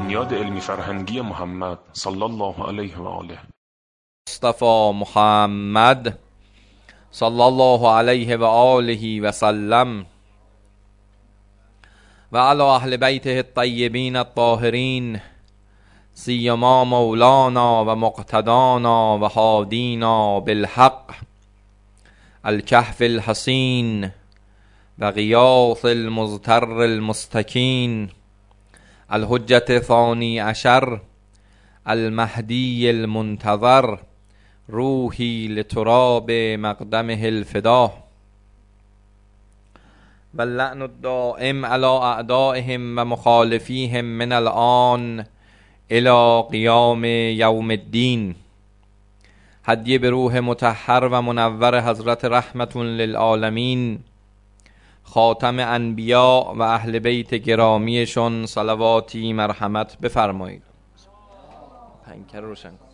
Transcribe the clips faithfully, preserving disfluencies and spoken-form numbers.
بنیاد علمی فرهنگی محمد صلی الله علیه و آله. مصطفی محمد صلی الله علیه و آله و سلم و علی اهل بیته الطیبین الطاهرین سیما مولانا و مقتدانا و هادینا بالحق الکهف الحصین و غیاث المضطر المستکین الحجة ثانی عشر المهدی المنتظر روحی لتراب مقدمه الفدا و اللعن الدائم علی اعدائهم و مخالفیهم من الآن الى قیام یوم الدین. هدیه به روح مطهر و منور حضرت رحمت للعالمین خاتم انبیا و اهل بیت گرامیشون صلواتی مرحمت بفرمایید. پنکر روشن کن.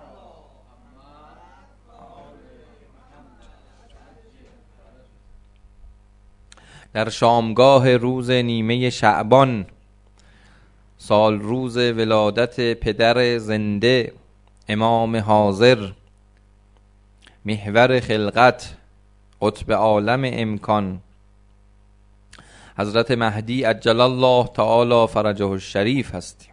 در شامگاه روز نیمه شعبان سال روز ولادت پدر زنده امام حاضر محور خلقت قطب عالم امکان حضرت مهدی عجل الله تعالی فرجه الشریف هستیم.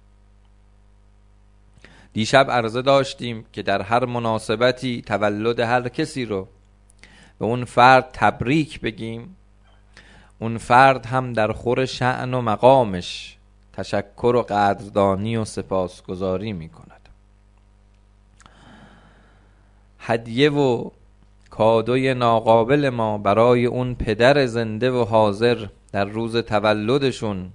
دیشب عرضه داشتیم که در هر مناسبتی تولد هر کسی رو به اون فرد تبریک بگیم، اون فرد هم در خور شأن و مقامش تشکر و قدردانی و سپاسگزاری می کند. هدیه و کادوی ناقابل ما برای اون پدر زنده و حاضر در روز تولدشون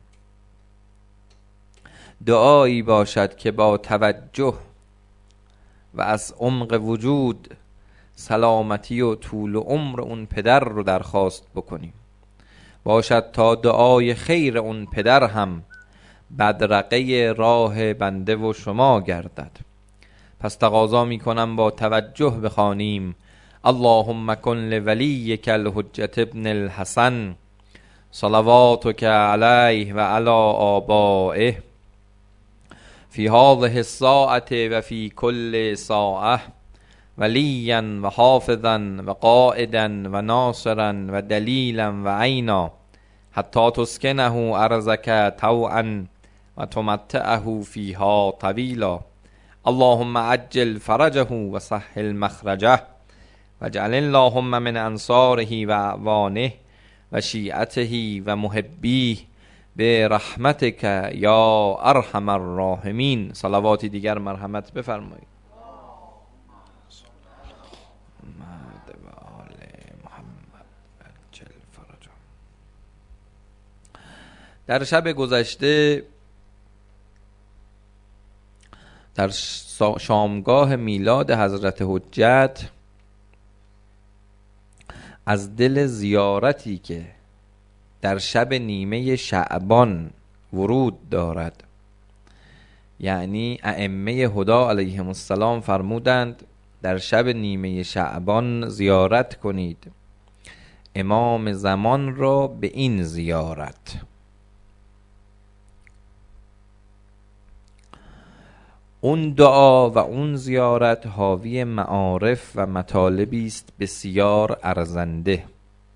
دعایی باشد که با توجه و از عمق وجود سلامتی و طول عمر اون پدر رو درخواست بکنیم، باشد تا دعای خیر اون پدر هم بدرقه راه بنده و شما گردد. پس تقاضا می کنم با توجه بخوانیم اللهم کن لولیک الحجة ابن الحسن صلواتک علیه و علی آبائه فی هذه الساعة و فی کل ساعة ولیا و حافظا و قائدا و ناصرا و دلیلا و عینا حتی تسکنه ارضک طوعا و تمتعه فیها طویلا. اللهم عجل فرجه و سهل مخرجه واجعل اللهم من انصاره و اعوانه و شیعته و محبیه به رحمتک یا ارحم الراحمین. صلواتی دیگر مرحمت بفرمایید. در شب گذشته در شامگاه میلاد حضرت حجت از دل زیارتی که در شب نیمه شعبان ورود دارد، یعنی ائمه هدی علیهم السلام فرمودند در شب نیمه شعبان زیارت کنید امام زمان را به این زیارت. اون دعا و اون زیارت حاوی معارف و مطالبی است بسیار ارزنده.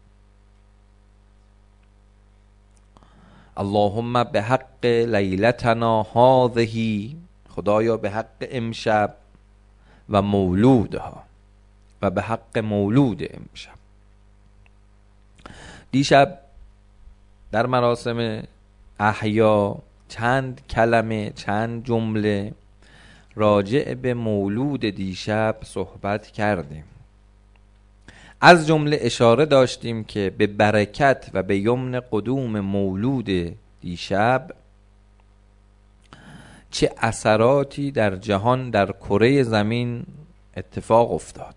اللهم به حق لیلتنا هذه، خدایا به حق امشب و مولودها و به حق مولود امشب. دیشب در مراسم احیا چند کلمه چند جمله راجع به مولود دیشب صحبت کردیم. از جمله اشاره داشتیم که به برکت و به یمن قدوم مولود دیشب چه اثراتی در جهان در کره زمین اتفاق افتاد.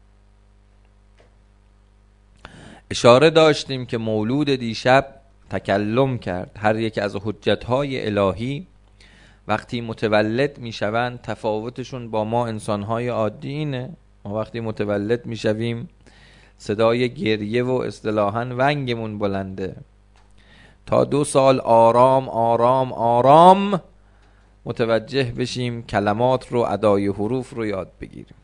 اشاره داشتیم که مولود دیشب تکلم کرد. هر یک از حجتهای الهی وقتی متولد میشوند تفاوتشون با ما انسانهای عادی اینه. ما وقتی متولد میشویم صدای گریه و اصطلاحاً ونگمون بلنده. تا دو سال آرام آرام آرام متوجه بشیم، کلمات رو، ادای حروف رو یاد بگیریم.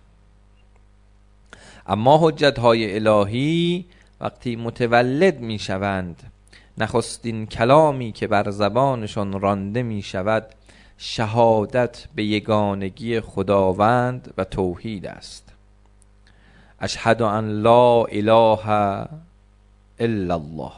اما حجت های الهی وقتی متولد می شوند، نخستین کلامی که بر زبانشان رانده می شود شهادت به یگانگی خداوند و توحید است. اشهد ان لا اله الا الله.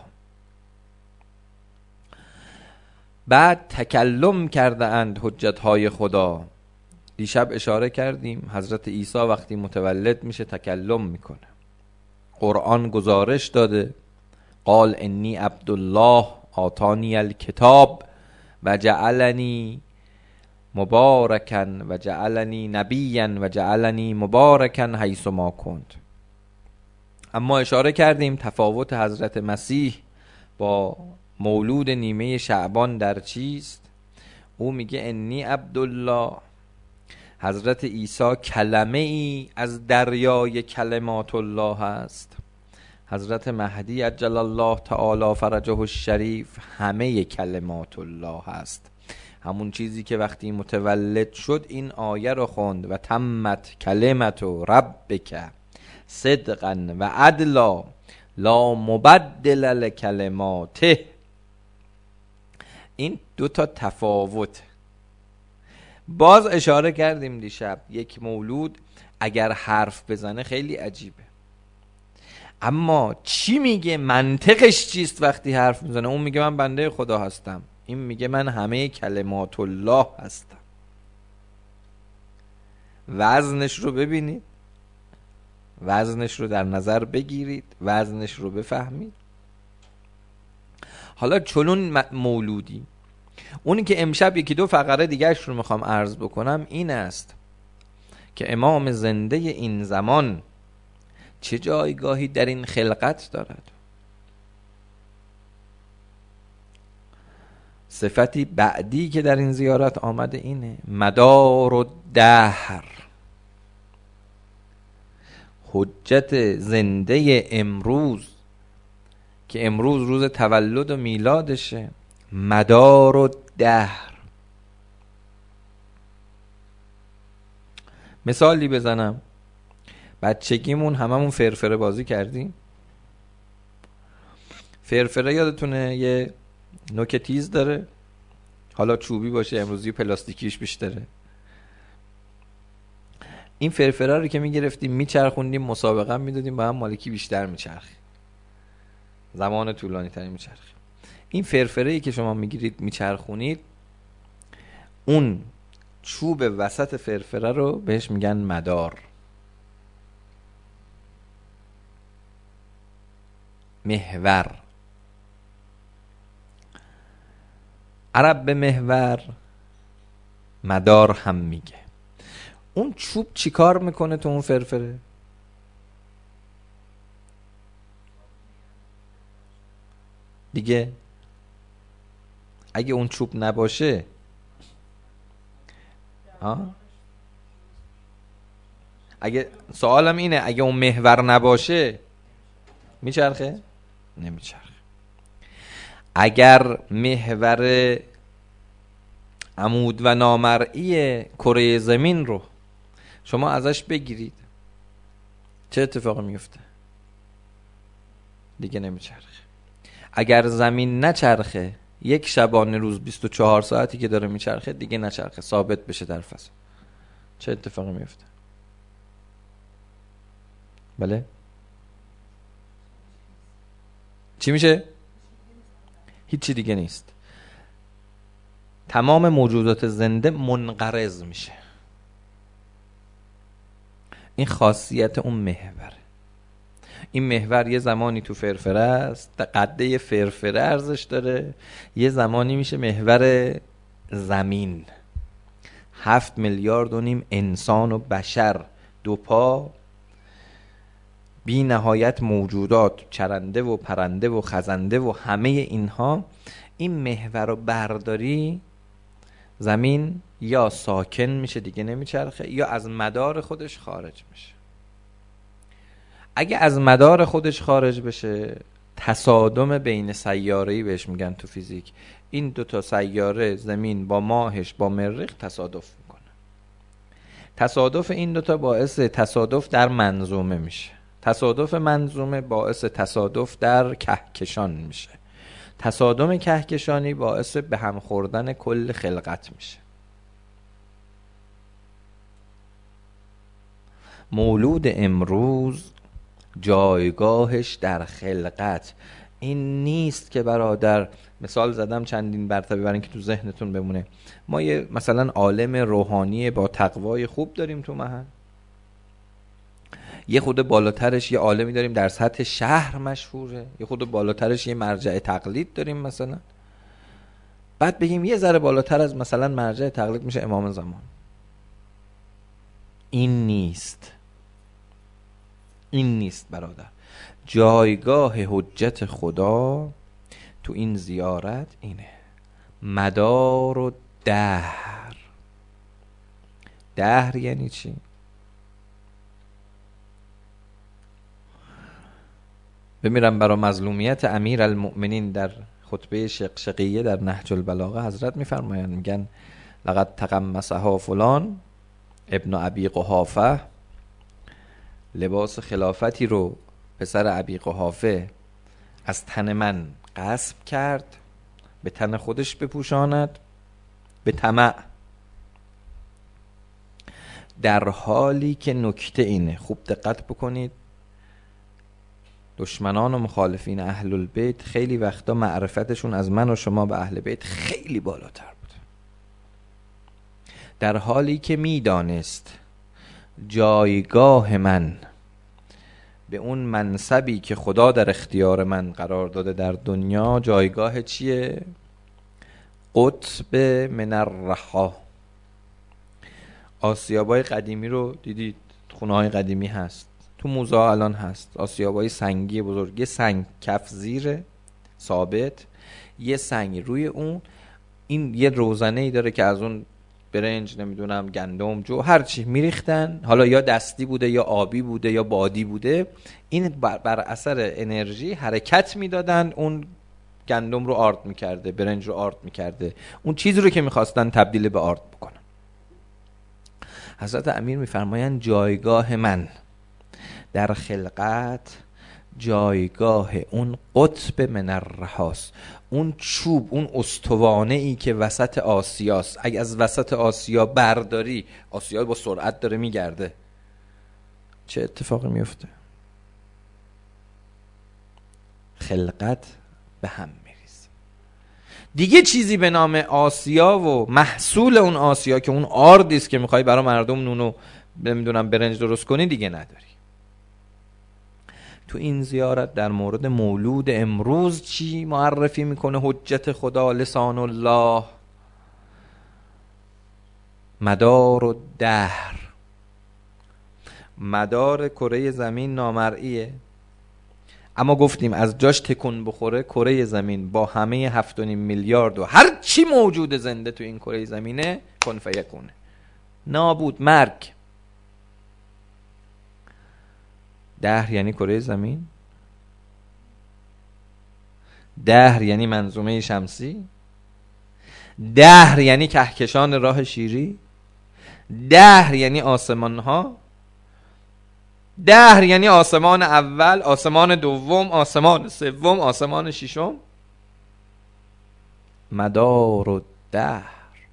بعد تکلم کرده اند حجت های خدا. دیشب اشاره کردیم حضرت عیسی وقتی متولد میشه تکلم میکنه. قرآن گزارش داده قال انی عبدالله آتانی الکتاب و جعلنی مبارکا و جعلنی نبیا و جعلنی مبارکا حیث ما کنت. اما اشاره کردیم تفاوت حضرت مسیح با مولود نیمه شعبان در چیست؟ او میگه انی عبدالله. حضرت عیسی کلمه ای از دریای کلمات الله است. حضرت مهدی عجل الله تعالی فرجه الشریف همه کلمات الله است. همون چیزی که وقتی متولد شد این آیه رو خوند و تمت کلمت ربک صدقا و عدلا لا مبدل لکلماته. این دو تا تفاوت. باز اشاره کردیم دیشب یک مولود اگر حرف بزنه خیلی عجیبه، اما چی میگه، منطقش چیست وقتی حرف میزنه؟ اون میگه من بنده خدا هستم، این میگه من همه کلمات الله هستم. وزنش رو ببینید، وزنش رو در نظر بگیرید، وزنش رو بفهمید. حالا چنون مولودی. اونی که امشب یکی دو فقره دیگرش رو میخوام عرض بکنم این است که امام زنده این زمان چه جایگاهی در این خلقت دارد. صفتی بعدی که در این زیارت آمده اینه مدار الدهر. حجت زنده امروز که امروز روز تولد و میلادشه، مدار الدهر. مثالی بزنم، بچگیمون هممون فرفره بازی کردیم. فرفره یادتونه یه نوک تیز داره، حالا چوبی باشه، امروزی پلاستیکیش بیشتره. این فرفره رو که میگرفتیم میچرخوندیم، مسابقه میدادیم با هم مالکی بیشتر میچرخیم، زمان طولانی تری میچرخیم. این فرفره‌ای که شما میگیرید میچرخونید، اون چوب وسط فرفره رو بهش میگن مدار. محور. عرب به محور مدار هم میگه. اون چوب چی کار میکنه تو اون فرفره؟ دیگه اگه اون چوب نباشه ها؟ اگه سوالم اینه اگه اون محور نباشه میچرخه؟ نمیچرخه. اگر محور عمود و نامرئی کره زمین رو شما ازش بگیرید چه اتفاقی میفته؟ دیگه نمیچرخه. اگر زمین نچرخه، یک شبانه روز بیست و چهار ساعتی که داره میچرخه دیگه نچرخه، ثابت بشه در فضا، چه اتفاقی میفته؟ بله؟ چی میشه؟ هیچی دیگه نیست. تمام موجودات زنده منقرض میشه. این خاصیت اون محوره. این محور یه زمانی تو فرفره است، قده یه فرفره ارزش داره، یه زمانی میشه محور زمین. هفت میلیارد و نیم انسان و بشر، دو پا، بی نهایت موجودات، چرنده و پرنده و خزنده و همه اینها، این محور رو برداری، زمین یا ساکن میشه دیگه نمیچرخه، یا از مدار خودش خارج میشه. اگه از مدار خودش خارج بشه، تصادم بین سیاره‌ای بهش میگن تو فیزیک. این دو تا سیاره، زمین با ماهش با مریخ تصادف میکنه. تصادف این دو تا باعث تصادف در منظومه میشه. تصادف منظومه باعث تصادف در کهکشان میشه. تصادم کهکشانی باعث به هم خوردن کل خلقت میشه. مولود امروز جایگاهش در خلقت این نیست که برادر، مثال زدم چندین مرتبه برای اینکه تو ذهنتون بمونه. ما یه مثلا عالم روحانی با تقوای خوب داریم تو محل، یه خود بالاترش یه عالمی داریم در سطح شهر مشهوره، یه خود بالاترش یه مرجع تقلید داریم مثلا، بعد بگیم یه ذره بالاتر از مثلا مرجع تقلید میشه امام زمان. این نیست، این نیست برادر. جایگاه حجت خدا تو این زیارت اینه. مدار و دهر. دهر یعنی چی؟ بمیرم برای مظلومیت امیر المؤمنین در خطبه شقشقیه در نهج البلاغه حضرت میفرمایند، میگن لقد تقمصها فلان ابن ابی قحافه، لباس خلافتی رو پسر ابی قحافه از تن من غصب کرد به تن خودش بپوشاند به طمع، در حالی که نکته اینه، خوب دقت بکنید، دشمنان و مخالفین اهل البیت خیلی وقتا معرفتشون از من و شما به اهل بیت خیلی بالاتر بود، در حالی که میدانست جایگاه من به اون منصبی که خدا در اختیار من قرار داده در دنیا جایگاه چیه؟ قطب من الرحا. آسیابای قدیمی رو دیدید، خونه های قدیمی هست، تو موزه الان هست، آسیابای سنگی بزرگ، یه سنگ کف زیره ثابت، یه سنگ روی اون، این یه روزنه ای داره که از اون برنج نمیدونم گندم جو هر چی میریختن، حالا یا دستی بوده یا آبی بوده یا بادی بوده، این بر, بر اثر انرژی حرکت میدادن، اون گندم رو آرد میکرده، برنج رو آرد میکرده، اون چیزی رو که میخواستن تبدیل به آرد بکنن. حضرت امیر میفرمایند جایگاه من در خلقت جایگاه اون قطب من الرحاست، اون چوب، اون استوانه ای که وسط آسیاست. اگه از وسط آسیا برداری، آسیا با سرعت داره میگرده، چه اتفاقی میفته؟ خلقت به هم میریزه. دیگه چیزی به نام آسیا و محصول اون آسیا که اون آردیست که میخوای برای مردم نونو نمیدونم برنج درست کنی دیگه نداری. تو این زیارت در مورد مولود امروز چی معرفی میکنه حجت خدا لسان الله؟ مدار و دهر. مدار کره زمین نامرئیه، اما گفتیم از جاش تکون بخوره کره زمین با همه هفت و نیم میلیارد و هر چی موجود زنده تو این کره زمینه کن فیکونه، نابود، مرگ. دهر یعنی کره زمین، دهر یعنی منظومه شمسی، دهر یعنی کهکشان راه شیری، دهر یعنی آسمان ها، دهر یعنی آسمان اول، آسمان دوم، آسمان سوم، آسمان ششم. مدار و دهر.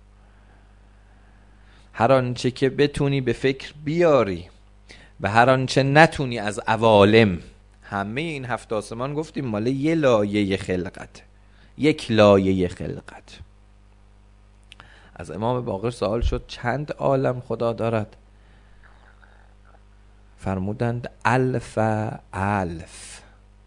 هر آنچه که بتونی به فکر بیاری و هر آنچه نتونی از عوالم، همه این هفت آسمان گفتیم مال یه لایه خلقت، یک لایه خلقت. از امام باقر سوال شد چند عالم خدا دارد؟ فرمودند الف الف.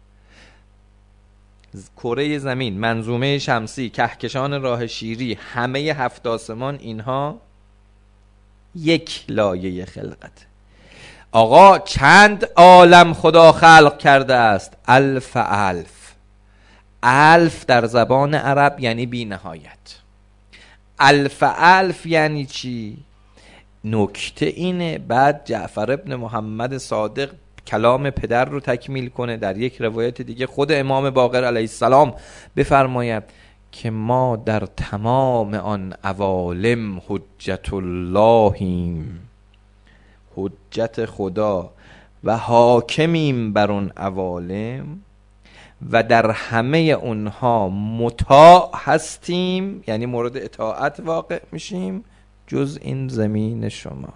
کره زمین، منظومه شمسی، کهکشان راه شیری، همه هفت آسمان، اینها یک لایه خلقت. آقا چند عالم خدا خلق کرده است؟ الف الف. الف در زبان عرب یعنی بی نهایت. الف الف یعنی چی؟ نکته اینه، بعد جعفر ابن محمد صادق کلام پدر رو تکمیل کنه. در یک روایت دیگه خود امام باقر علیه السلام بفرماید که ما در تمام آن عوالم حجت اللهیم، حجت خدا و حاکمیم بر اون عوالم و در همه اونها مطاع هستیم، یعنی مورد اطاعت واقع میشیم، جز این زمین شما.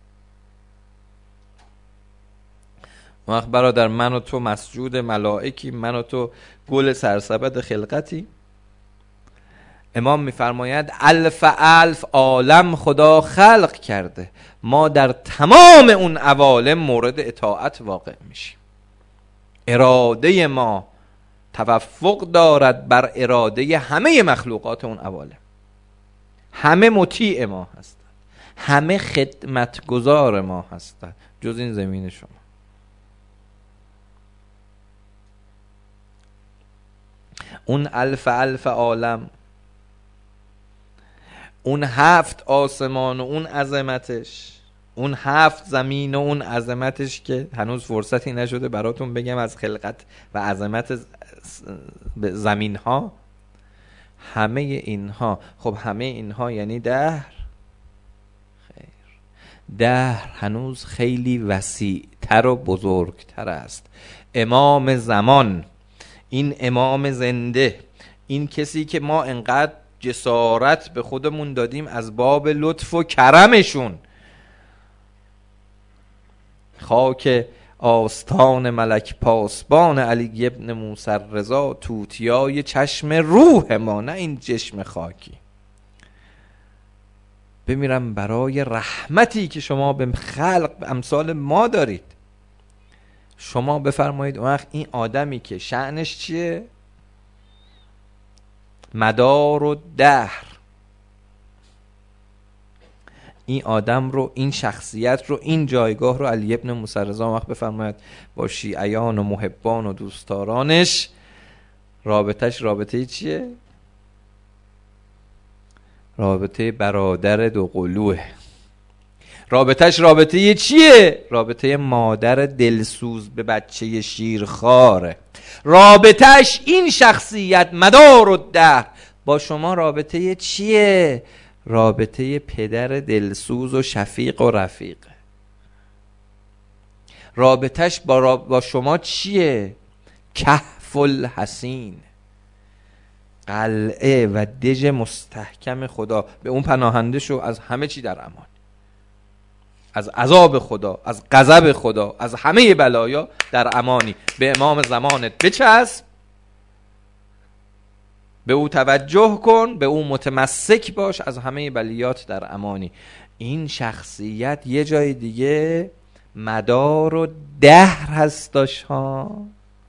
وقت برادر من و تو مسجود ملائکی، من و تو گل سرسبد خلقتی. امام میفرماید الف الف عالم خدا خلق کرده، ما در تمام اون عوالم مورد اطاعت واقع میشیم. اراده ما توفق دارد بر اراده همه مخلوقات اون عوالم. همه مطیع ما هستند، همه خدمتگزار ما هستند، جز این زمین شما. اون الف الف عالم، اون هفت آسمان و اون عظمتش، اون هفت زمین و اون عظمتش که هنوز فرصتی نشده براتون بگم از خلقت و عظمت زمین ها، همه اینها. خب همه اینها یعنی دهر؟ خیر، دهر هنوز خیلی وسیع‌تر و بزرگتر است. امام زمان، این امام زنده، این کسی که ما انقدر جسارت به خودمون دادیم از باب لطف و کرمشون، خاک آستان ملک پاسبان علی ابن موسی رضا، توتیای چشم روح ما، نه این چشم خاکی. بمیرم برای رحمتی که شما به خلق امثال ما دارید. شما بفرمایید اون وقت این آدمی که شأنش چیه؟ مدار و دهر، این آدم رو، این شخصیت رو، این جایگاه رو علی ابن موسی رضا وقت بفرماید با شیعیان و محبان و دوستدارانش رابطش رابطه چیه؟ رابطه برادر دو قلوه. رابطش رابطه چیه؟ رابطه مادر دلسوز به بچه شیرخواره. رابطش این شخصیت مدار و دهر با شما رابطه چیه؟ رابطه پدر دلسوز و شفیق و رفیق. رابطش با, را... با شما چیه؟ کهف الحسین، قلعه و دژ مستحکم خدا. به اون پناهنده شو از همه چی در امان، از عذاب خدا، از غضب خدا، از همه بلایا در امانی. به امام زمانت بچسب، به او توجه کن، به او متمسک باش، از همه بلیات در امانی. این شخصیت یه جای دیگه مدار و دهر هستش ها.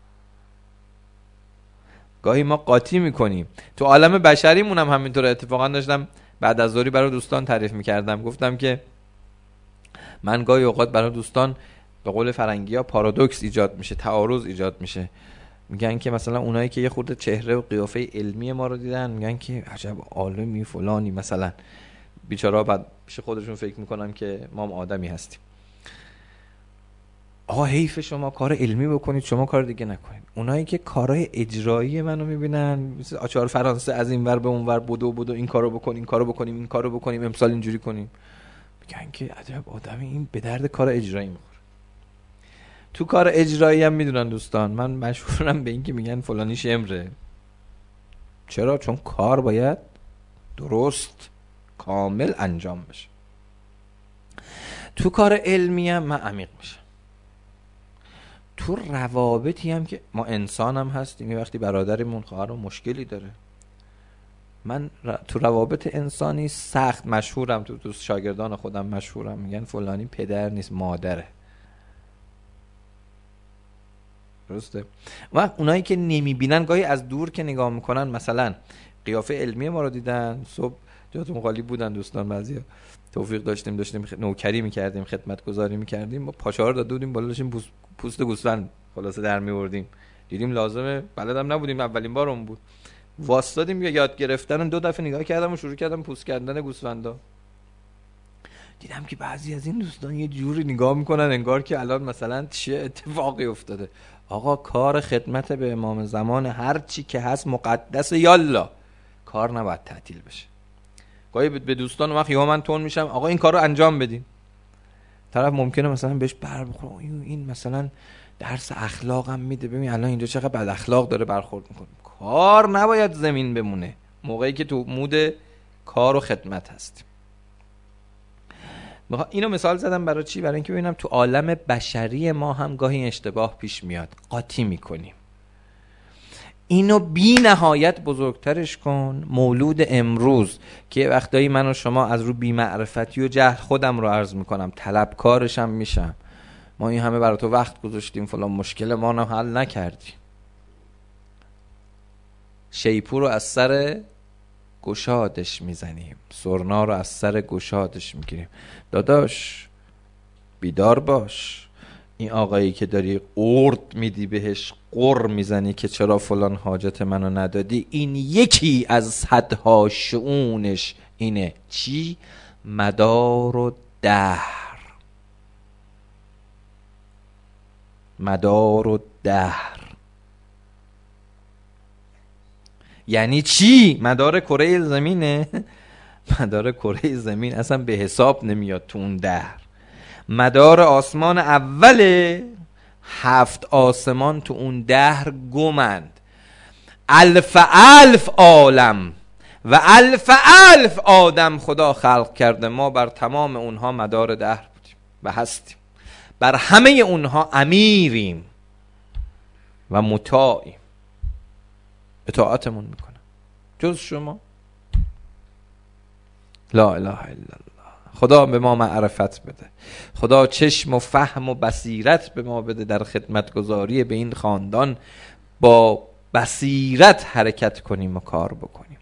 گاهی ما قاطی میکنیم. تو عالم بشریمون هم همینطور. اتفاقا داشتم بعد از ظهری برای دوستان تعریف میکردم، گفتم که من گاهی اوقات برای دوستان به قول فرنگی ها پارادوکس ایجاد میشه، تعارض ایجاد میشه. میگن که مثلا اونایی که یه خورده چهره و قیافه علمی ما رو دیدن میگن که عجب عالمی فلانی، مثلا بیچاره‌ها بعد پیش خودشون فکر میکنن که ما هم آدمی هستیم. آقا حیف شما کار علمی بکنید، شما کار دیگه نکنید. اونایی که کارهای اجرایی منو میبینن، مثل آچار فرانسه از این ور به اون ور، بدو بدو این کارو بکن، این کارو بکنیم، این کارو بکنیم، امسال اینجوری کنیم، میگن که عجب آدمی، این به درد کار اجرایی میخوره. تو کار اجرایی هم میدونن دوستان، من مشهورم به این که میگن فلانی شمره. چرا؟ چون کار باید درست کامل انجام بشه. تو کار علمی هم من عمیق میشم. تو روابطی هم که ما انسان هم هستیم، یه وقتی برادرمون خواهرمون مشکلی داره، من تو روابط انسانی سخت مشهورم، تو دوست شاگردان خودم مشهورم، میگن فلانی پدر نیست مادره. درسته؟ و اونایی که نمیبینن گاهی از دور که نگاه میکنن، مثلا قیافه علمی ما رو دیدن، صبح جاتون خالی بودن دوستان، بعضیا توفیق داشتیم داشتیم نوکری میکردیم، خدمتگزاری میکردیم، ما پاچه ها رو داده بودیم بالا، داشتیم پوست, پوست گوسفند خلاصه در میوردیم، دیدیم لازمه، بلدم نبودیم، اولین بارمون بود، واسطادیم یا یاد گرفتن، دو دفعه نگاه کردم و شروع کردم پوست کردن گوسفندا. دیدم که بعضی از این دوستان یه جوری نگاه میکنن انگار که الان مثلا چه اتفاقی افتاده. آقا کار خدمت به امام زمان هر چی که هست مقدس، یالا کار نباید تعطیل بشه. گاهی به دوستان وقت یا من تون میشم آقا این کار رو انجام بدین، طرف ممکنه مثلا بهش بر بخوره این مثلا درس اخلاق هم میده، ببین الان اینجا چقدر بد اخلاق داره برخورد میکنه. کار نباید زمین بمونه موقعی که تو مود کار و خدمت هست. اینو مثال زدم برای چی؟ برای اینکه ببینم تو عالم بشری ما هم گاهی اشتباه پیش میاد، قاطی میکنیم. اینو بی نهایت بزرگترش کن. مولود امروز که وقتایی من و شما از رو بی معرفتی و جهل خودم رو عرض میکنم طلبکارشم میشم، ما این همه برای تو وقت گذاشتیم فلان مشکل ما رو حل نکردیم، شیپور رو از سر گشادش میزنیم، سرنا رو از سر گشادش میگیریم. داداش بیدار باش، این آقایی که داری ارد میدی بهش قر میزنی که چرا فلان حاجت منو ندادی، این یکی از صدها شؤونش اینه. چی؟ مدار و دهر. مدار و دهر یعنی چی؟ مدار کره زمینه. مدار کره زمین اصلا به حساب نمیاد تو اون دهر. مدار آسمان اوله، هفت آسمان تو اون دهر گمند. الف الف عالم و الف الف آدم خدا خلق کرده، ما بر تمام اونها مدار دهر بودیم و هستیم، بر همه اونها امیریم و مطاعیم، اطاعتمون میکنه جز شما. لا اله الا الله. خدا به ما معرفت بده، خدا چشم و فهم و بصیرت به ما بده در خدمتگزاری به این خاندان، با بصیرت حرکت کنیم و کار بکنیم.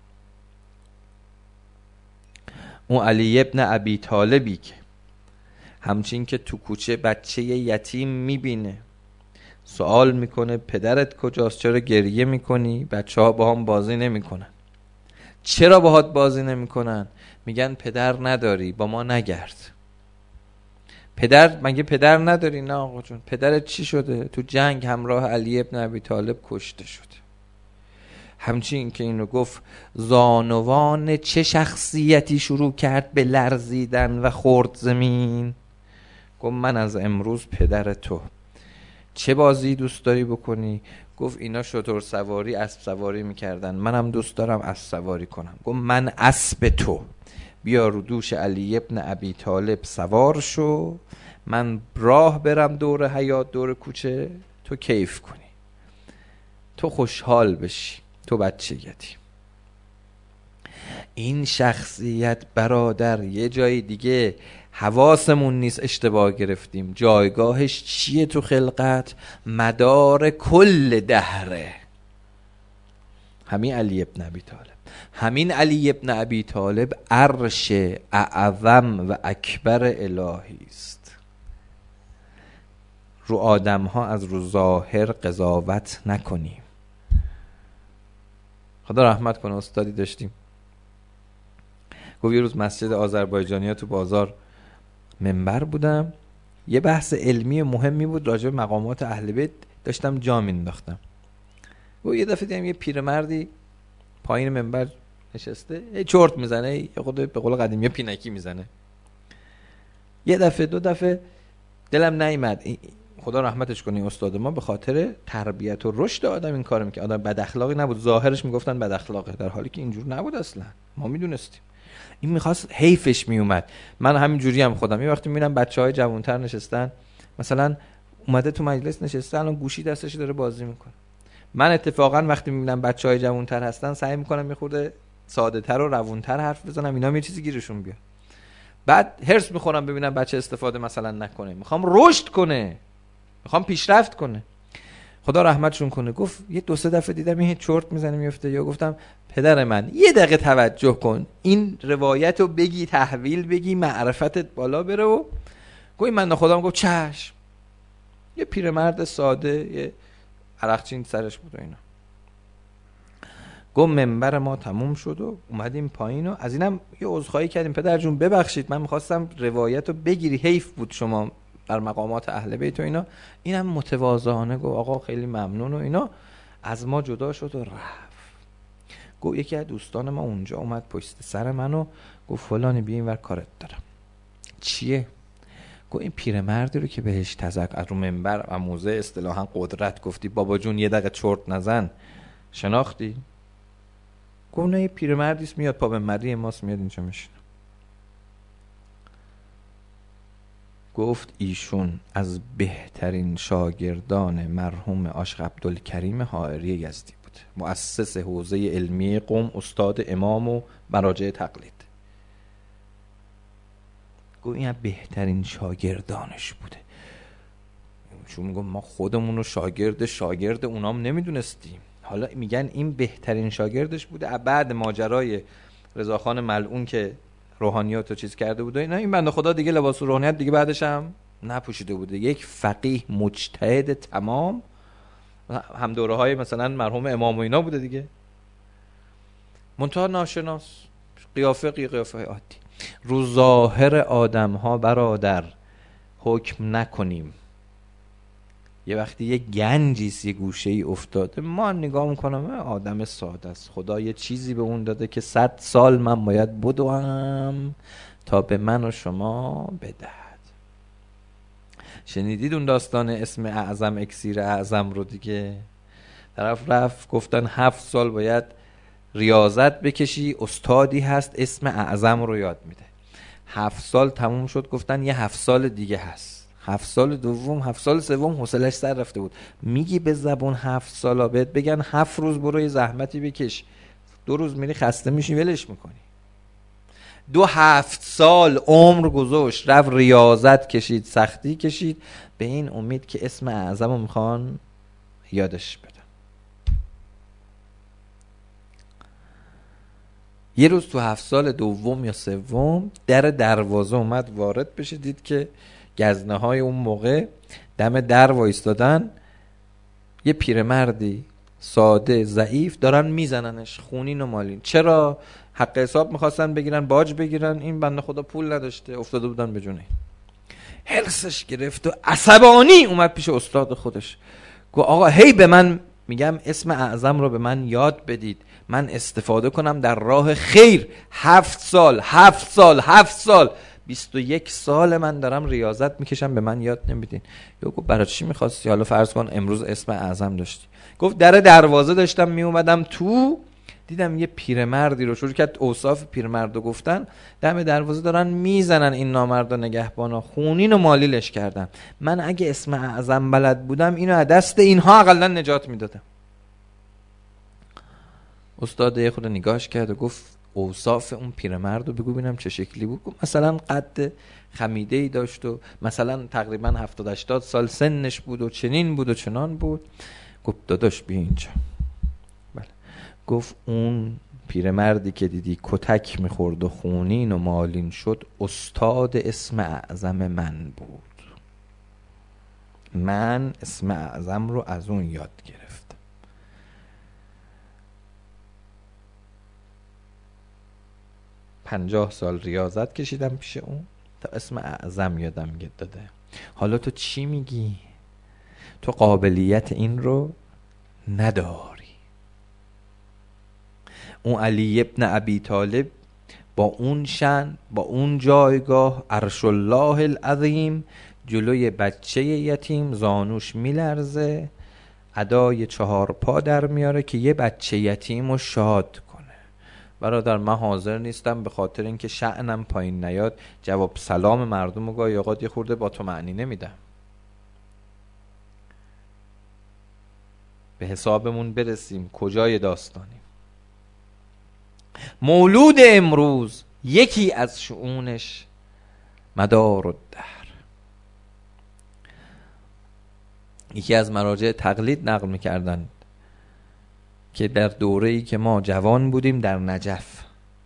اون علی ابن ابی طالبی که همچین که تو کوچه بچه یتیم میبینه، سوال میکنه پدرت کجاست؟ چرا گریه میکنی؟ بچه ها با هم بازی نمیکنن. چرا باهات بازی نمیکنن؟ میگن پدر نداری، با ما نگرد. پدر مگه پدر نداری؟ نه آقا جون. پدرت چی شده؟ تو جنگ همراه علی ابن ابی طالب کشته شده. همچین که اینو گفت، زانوان چه شخصیتی شروع کرد به لرزیدن و خورد زمین. گفت من از امروز پدر تو. چه بازی دوست داری بکنی؟ گفت اینا شتر سواری اسب سواری میکردن، منم دوست دارم اسب سواری کنم. گفت من اسب تو، بیا رو دوش علی ابن ابی طالب سوار شو، من راه برم دور حیات دور کوچه، تو کیف کنی، تو خوشحال بشی، تو بچگیتی. این شخصیت برادر یه جای دیگه حواسمون نیست، اشتباه گرفتیم. جایگاهش چیه تو خلقت؟ مدار کل دهره. همین علی ابن ابی طالب، همین علی ابن ابی طالب عرش اعظم و اکبر الهی است. رو آدم ها از رو ظاهر قضاوت نکنیم. خدا رحمت کنه، استادی داشتیم گفت یه روز مسجد آذربایجانی ها تو بازار منبر بودم، یه بحث علمی مهمی بود راجع به مقامات اهل بیت، داشتم جا مینداختم. و یه دفعه دیدم یه پیرمردی پایین منبر نشسته، یه چرت میزنه، یه خود به قول قدیمی یه پینکی میزنه. یه دفعه دو دفعه دلم نیامد، خدا رحمتش کنه استاد ما، به خاطر تربیت و رشد آدم این کارو میکنه. آدم بد اخلاقی نبود، ظاهرش میگفتن بد اخلاقه، در حالی که اینجور نبود اصلا. ما میدونستیم. این میخواست، حیفش میومد. من همین جوری هم خودم یه وقتی میبینم بچهای جوانتر نشستن، مثلا اومده تو مجلس نشسته، الان گوشی دستش داره بازی میکنه. من اتفاقا وقتی میبینم بچهای جوانتر هستن سعی میکنم یه خورده ساده تر و روونتر حرف بزنم، اینا هم یه چیزی گیرشون بیاد. بعد هرس میخورم ببینم بچه استفاده مثلا نکنه. میخوام رشد کنه، میخوام پیشرفت کنه. خدا رحمتشون کنه. گفت یه دو سه دفعه دیدم این چرت میزنه میفته، یا گفتم پدر من یه دقیقه توجه کن، این روایت رو بگی، تحویل بگی، معرفتت بالا بره. و گوی من خودم گفت چشم. یه پیرمرد ساده، یه عرقچین سرش بود و اینا. گفت منبر ما تموم شد و اومدیم پایین و از اینم یه عذرخواهی کردیم پدر جون ببخشید من میخواستم روایت رو بگیری، حیف بود شما در مقامات اهل بیت و اینا. اینم متواضعانه گفت آقا خیلی ممنون و اینا، از ما جدا شد و رفت. گفت یکی از دوستان ما اونجا اومد پشت سر منو گفت فلانی بیا اینور کارت دارم. چیه؟ گفت این پیرمردی رو که بهش تزک از رو منبر و موزه اصطلاحاً قدرت گفتی بابا جون یه دقیقه چرت نزن، شناختی؟ گفت نه یه پیرمردیست میاد پا به مری ماست میاد اینجا میشینه. گفت ایشون از بهترین شاگردان مرحوم عاشق عبدالکریم حائری یزدی بود، مؤسس حوزه علمی قم، استاد امام و مراجع تقلید. گفت این بهترین شاگردانش بوده. چون میگم ما خودمون رو شاگرد شاگرد اونام نمیدونستیم، حالا میگن این بهترین شاگردش بوده. بعد ماجرای رضاخان ملعون که روحانیات رو چیز کرده بوده اینا، این بنده خدا دیگه لباس روحانیت دیگه بعدش هم نپوشیده بوده. یک فقیه مجتهد تمام، هم دوره های مثلا مرحوم امام و اینا بوده دیگه، منتها ناشناس، قیافه قیافه عادی. رو ظاهر آدم ها برادر حکم نکنیم. یه وقتی یه گنجیست یه گوشه ای افتاده، ما نگاه میکنم آدم ساده است، خدا یه چیزی به اون داده که صد سال من باید بدوم تا به من و شما بدهد. شنیدید اون داستان اسم اعظم اکسیر اعظم رو دیگه؟ طرف رفت گفتن هفت سال باید ریاضت بکشی، استادی هست اسم اعظم رو یاد میده. هفت سال تموم شد گفتن یه هفت سال دیگه هست. هفت سال دوم، هفت سال سوم حوصله‌اش سر رفته بود. میگی به زبون هفت سالا بهت بگن هفت روز برو یه زحمتی بکش، دو روز میری خسته میشی ولش میکنی. دو هفت سال عمر گذاشت رفت ریاضت کشید، سختی کشید، به این امید که اسم اعظم رو میخوان یادش بدن. یه روز تو هفت سال دوم یا سوم در دروازه اومد وارد بشه، دید که گزنه های اون موقع دم در وایستادن، یه پیرمردی ساده ضعیف دارن میزننش خونین و مالین. چرا؟ حق حساب میخواستن بگیرن، باج بگیرن. این بنده خدا پول نداشته، افتاده بودن به جونه. هرسش گرفت و عصبانی اومد پیش استاد خودش، گفت آقا هی به من میگم اسم اعظم رو به من یاد بدید، من استفاده کنم در راه خیر. هفت سال هفت سال هفت سال بیست و یک سال من دارم ریاضت میکشم، به من یاد نمیدین. یا گفت برای چی میخواستی؟ حالا فرض کن امروز اسم اعظم داشتی. گفت در دروازه داشتم میومدم تو، دیدم یه پیرمردی رو، شروع کرد اوصاف پیرمردو گفتن، دم دروازه دارن میزنن این نامرد و نگهبانا، خونین و مالیلش کردن. من اگه اسم اعظم بلد بودم اینو از دست اینها اقلا نجات میدادم. استاد یه خود نگاهش کرد و گفت اوصاف اون پیرمرد رو بگو ببینم چه شکلی بود. گفت مثلا قد خمیده‌ای داشت و مثلا تقریبا هفتاد هشتاد سال سنش بود و چنین بود و چنان بود. گفت داداش بیا اینجا. بله. گفت اون پیرمردی که دیدی کتک میخورد و خونین و مالین شد، استاد اسم اعظم من بود. من اسم اعظم رو از اون یاد گرفتم. پنجاه سال ریاضت کشیدم پیش اون تا اسم اعظم یادم داده. حالا تو چی میگی؟ تو قابلیت این رو نداری. اون علی ابن ابی طالب با اون شأن، با اون جایگاه، عرش الله العظیم، جلوی بچه یتیم زانوش میلرزه، ادای چهار پا در میاره که یه بچه یتیم رو شاد کنه. برادر من حاضر نیستم به خاطر اینکه شأنم پایین نیاد جواب سلام مردم رو گاهی اوقات یه خورده با تو معنی نمیدم. به حسابمون برسیم کجای داستانیم. مولود امروز یکی از شؤونش مدار الدهر. یکی از مراجع تقلید نقل میکردن که در دوره‌ای که ما جوان بودیم در نجف،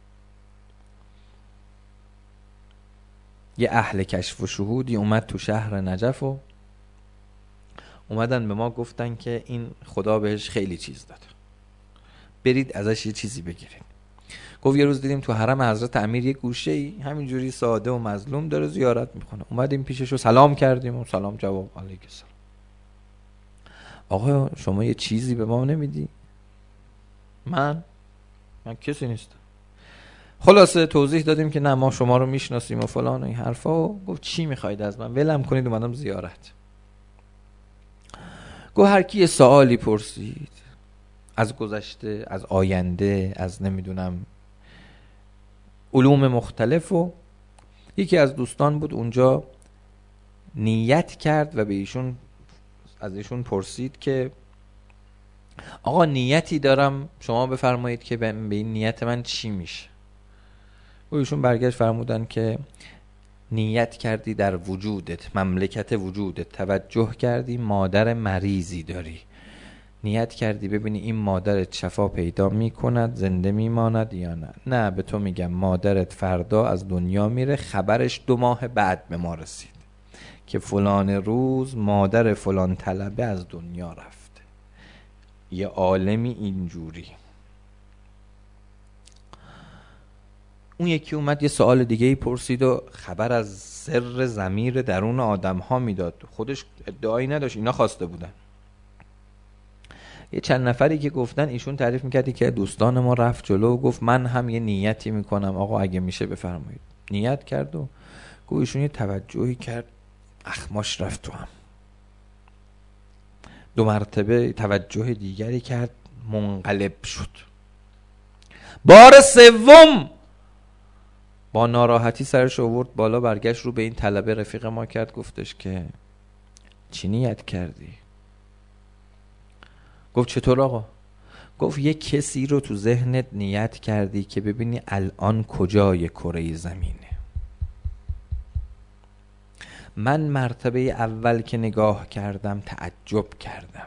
یه اهل کشف و شهودی اومد تو شهر نجف و اومدن به ما گفتن که این خدا بهش خیلی چیز داد. برید ازش یه چیزی بگیرید. گفت یه روز دیدیم تو حرم حضرت امیر یه گوشه ای همینجوری ساده و مظلوم داره زیارت میکنه، اومدیم پیشش رو سلام کردیم و سلام جواب علیک السلام. آقا شما یه چیزی به ما نمیدی؟ من من کسی نیستم. خلاصه توضیح دادیم که نه ما شما رو میشناسیم و فلان و این حرفا. و گفت چی میخواید از من؟ ولم کنید اومدم زیارت. گفت هر کی یه سوالی پرسید از گذشته، از آینده، از نمیدونم علوم مختلف، و یکی از دوستان بود اونجا نیت کرد و به ایشون از ایشون پرسید که آقا نیتی دارم شما بفرمایید که به این نیت من چی میشه. و ایشون برگشت فرمودن که نیت کردی در وجودت، مملکت وجودت، توجه کردی مادر مریضی داری، نیت کردی ببینی این مادرت شفا پیدا میکند، زنده میماند یا نه. نه به تو میگم مادرت فردا از دنیا میره، خبرش دو ماه بعد به ما رسید که فلان روز مادر فلان طلبه از دنیا رفته. یه عالمی اینجوری. اون یکی اومد یه سوال دیگه ای پرسید و خبر از سر ضمیر درون آدم ها میداد، خودش ادعایی نداشت، اینا خواسته بودن. یه چند نفری که گفتن ایشون تعریف میکردی که دوستان ما رفت جلو و گفت من هم یه نیتی میکنم آقا اگه میشه بفرمایید. نیت کرد و گفت ایشون یه توجهی کرد اخماش رفت تو هم. دو مرتبه توجه دیگری کرد منقلب شد. بار سوم با ناراحتی سرش آورد بالا، برگشت رو به این طلبه رفیق ما کرد، گفتش که چی نیت کردی؟ گفت چطور آقا؟ گفت یه کسی رو تو ذهنت نیت کردی که ببینی الان کجای کره زمینه. من مرتبه اول که نگاه کردم تعجب کردم.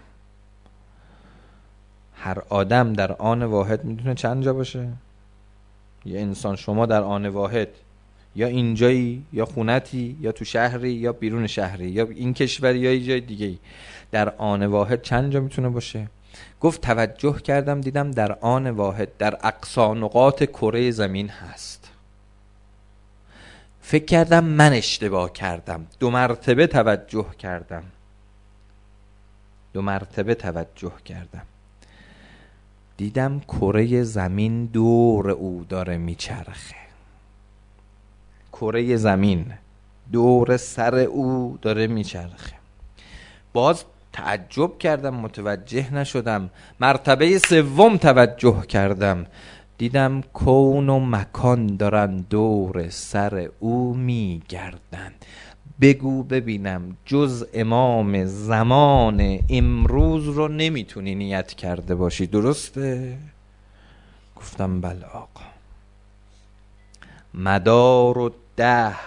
هر آدم در آن واحد میدونه چند جا باشه؟ یه انسان شما در آن واحد یا اینجایی یا خونتی یا تو شهری یا بیرون شهری یا این کشوری یا یه جای دیگه، در آن واحد چند جا میتونه باشه؟ گفت توجه کردم دیدم در آن واحد در اقصا نقاط کره زمین هست. فکر کردم من اشتباه کردم. دو مرتبه توجه کردم دو مرتبه توجه کردم دیدم کره زمین دور او داره میچرخه. کره زمین دور سر او داره میچرخه. باز تعجب کردم متوجه نشدم. مرتبه سوم توجه کردم دیدم کون و مکان دارن دور سر او میگردن. بگو ببینم جز امام زمان امروز رو نمیتونی نیت کرده باشی، درسته؟ گفتم بله آقا. مدار و دهر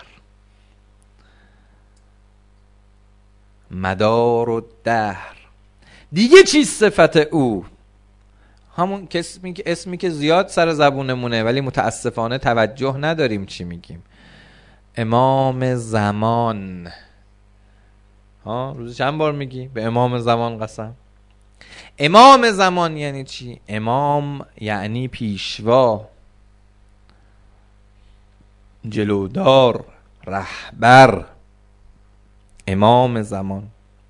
مدار و دهر دیگه چی صفت او؟ همون اسمی که اسمی که زیاد سر زبونمونه ولی متاسفانه توجه نداریم چی میگیم. امام زمان. ها روز چند بار میگی به امام زمان قسم؟ امام زمان یعنی چی؟ امام یعنی پیشوا، جلودار، رهبر. امام زمان.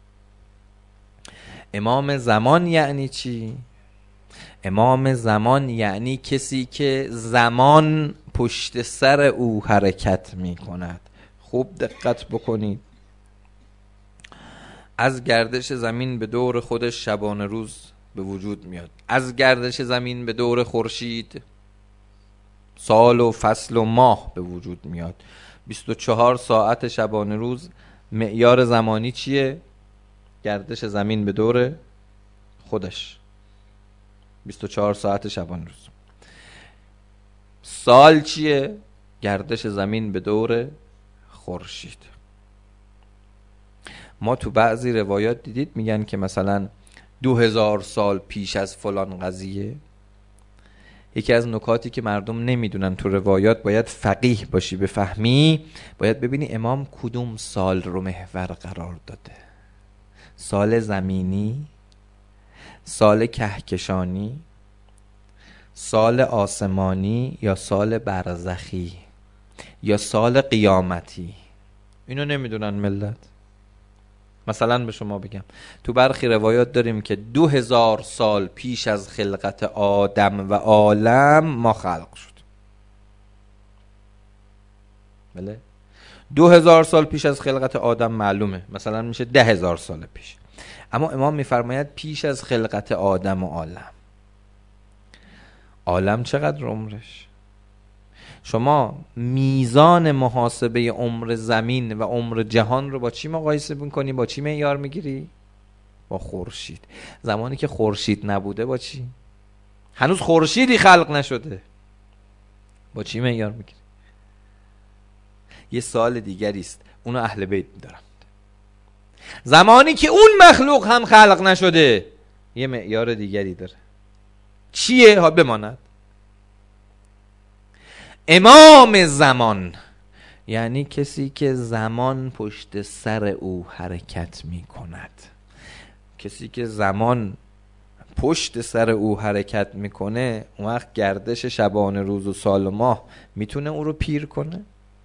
امام زمان یعنی چی؟ امام زمان یعنی کسی که زمان پشت سر او حرکت می کند. خوب دقت بکنید. از گردش زمین به دور خودش شبانه روز به وجود میاد. از گردش زمین به دور خورشید سال و فصل و ماه به وجود میاد. بیست و چهار ساعت شبانه روز معیار زمانی چیه؟ گردش زمین به دور خودش بیست و چهار ساعت شبانه روز. سال چیه؟ گردش زمین به دور خورشید. ما تو بعضی روایات دیدید میگن که مثلا دو هزار سال پیش از فلان قضیه. یکی از نکاتی که مردم نمیدونن تو روایات، باید فقیه باشی بفهمی، باید ببینی امام کدوم سال رو محور قرار داده. سال زمینی، سال کهکشانی، سال آسمانی یا سال برزخی یا سال قیامتی؟ اینو نمیدونن ملت. مثلا به شما بگم تو برخی روایات داریم که دو هزار سال پیش از خلقت آدم و عالم ما خلق شد. بله، دو هزار سال پیش از خلقت آدم معلومه، مثلا میشه ده هزار سال پیش. اما امام میفرماید پیش از خلقت آدم و عالم. عالم چقدر عمرش؟ شما میزان محاسبه عمر زمین و عمر جهان رو با چی مقایسه میکنی؟ با چی معیار میگیری؟ با خورشید. زمانی که خورشید نبوده با چی؟ هنوز خورشیدی خلق نشده، با چی معیار میگیری؟ یه سال دیگری است، اونو اهل بیت می‌دارن. زمانی که اون مخلوق هم خلق نشده یه معیار دیگری داره. چیه؟ ها بماند. امام زمان یعنی کسی که زمان پشت سر او حرکت می کند. کسی که زمان پشت سر او حرکت میکنه، اون وقت گردش شبانه روز و سال و ماه میتونه او رو پیر کنه؟